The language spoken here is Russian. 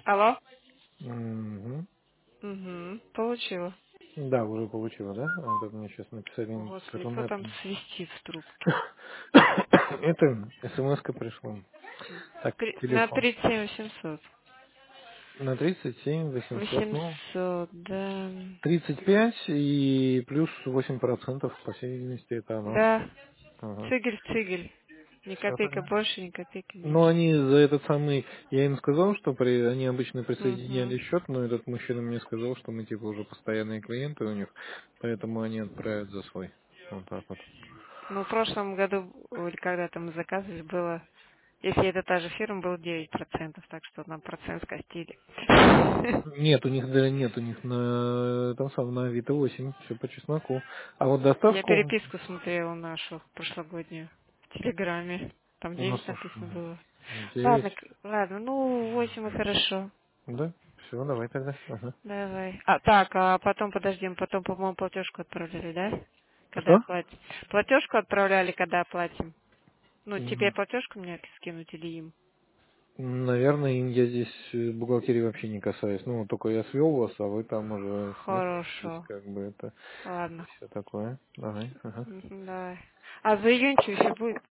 Алло? Мгм. Угу. Получила. Да, уже получила, да? А, тут мне сейчас написали, Господи, кто Рунет. там свистит в трубке? Это смс-ка пришла. Так, На телефон. 37 800. На 37 800, ну, 800, да. 35 и плюс 8%, по всей видимости, это оно. Да. Ага. Цигель в цигель. Ни Все копейка понятно. больше, ни копейки Но меньше. они за этот самый, я им сказал, что они обычно Угу. присоединяли счет, но этот мужчина мне сказал, что мы типа уже постоянные клиенты у них, поэтому они отправят за свой. Вот так вот. Ну, в прошлом году, или когда-то мы заказывали, было, если это та же фирма, было 9%, так что нам процент скостили. Нет, у них да нет, у них на там сам на Авито 8, все по чесноку. А вот Я доставку, переписку смотрела нашу прошлогоднюю в Телеграме. Там ну 9 слушай, написано было. Ладно, 9, ладно, ну 8 и хорошо. да, все, давай тогда. Ага. Давай. А так, а потом подождем, потом, по-моему, платежку отправляли, да? Когда Что? оплатим. Платежку отправляли, когда оплатим. Ну, тебе М, платежку мне скинуть или им? Наверное, я здесь бухгалтерии вообще не касаюсь. Ну, только я свел вас, а вы там уже смотритесь, Хорошо. как бы это Ладно. все такое. Давай. Ага. Мгм, давай. А за июнь что еще будет?